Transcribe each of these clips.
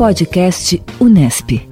Podcast Unesp.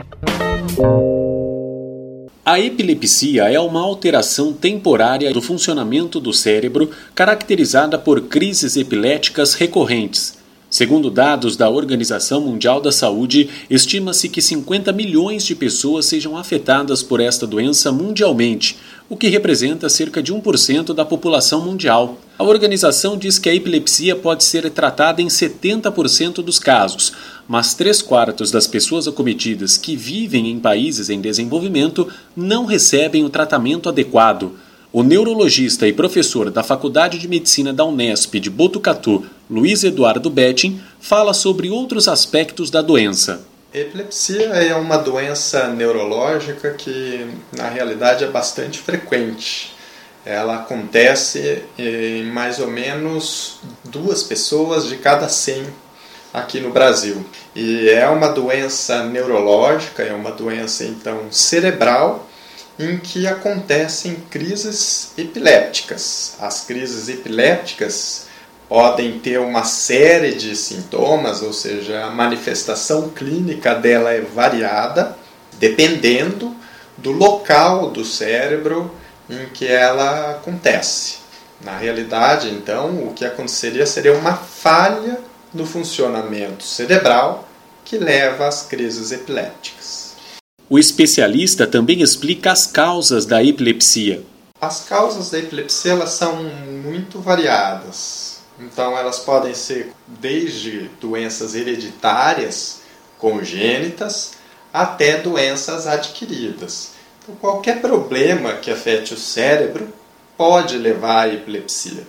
A epilepsia é uma alteração temporária do funcionamento do cérebro caracterizada por crises epiléticas recorrentes. Segundo dados da Organização Mundial da Saúde, estima-se que 50 milhões de pessoas sejam afetadas por esta doença mundialmente, o que representa cerca de 1% da população mundial. A organização diz que a epilepsia pode ser tratada em 70% dos casos, mas 3/4 das pessoas acometidas que vivem em países em desenvolvimento não recebem o tratamento adequado. O neurologista e professor da Faculdade de Medicina da Unesp de Botucatu, Luiz Eduardo Betting, fala sobre outros aspectos da doença. A epilepsia é uma doença neurológica que, na realidade, é bastante frequente. Ela acontece em mais ou menos 2 pessoas de cada 100 aqui no Brasil. E é uma doença neurológica, é uma doença, então, cerebral, em que acontecem crises epilépticas. As crises epilépticas podem ter uma série de sintomas, ou seja, a manifestação clínica dela é variada, dependendo do local do cérebro em que ela acontece. Na realidade, então, o que aconteceria seria uma falha no funcionamento cerebral que leva às crises epilépticas. O especialista também explica as causas da epilepsia. As causas da epilepsia elas são muito variadas. Então elas podem ser desde doenças hereditárias, congênitas, até doenças adquiridas. Então, qualquer problema que afete o cérebro pode levar à epilepsia.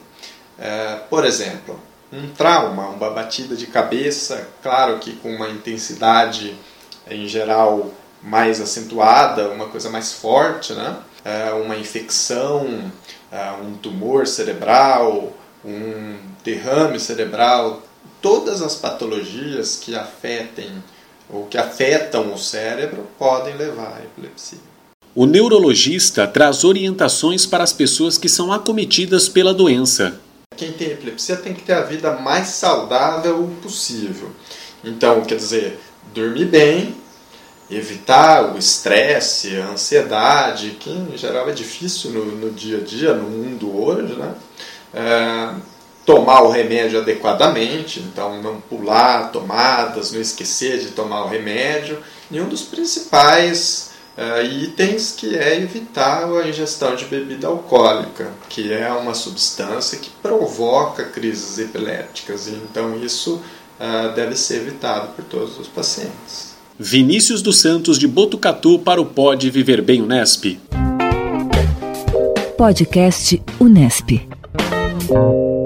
Por exemplo, um trauma, uma batida de cabeça, claro que com uma intensidade em geral mais acentuada, uma coisa mais forte, né? Uma infecção, um tumor cerebral, um derrame cerebral, todas as patologias que afetam o cérebro podem levar à epilepsia. O neurologista traz orientações para as pessoas que são acometidas pela doença. Quem tem epilepsia tem que ter a vida mais saudável possível. Então, quer dizer, dormir bem, evitar o estresse, a ansiedade, que em geral é difícil no dia a dia, no mundo hoje, né? Tomar o remédio adequadamente, então não pular tomadas, não esquecer de tomar o remédio. E um dos principais itens que é evitar a ingestão de bebida alcoólica, que é uma substância que provoca crises epilépticas. Então isso deve ser evitado por todos os pacientes. Vinícius dos Santos de Botucatu para o Pode Viver Bem Unesp. Podcast Unesp.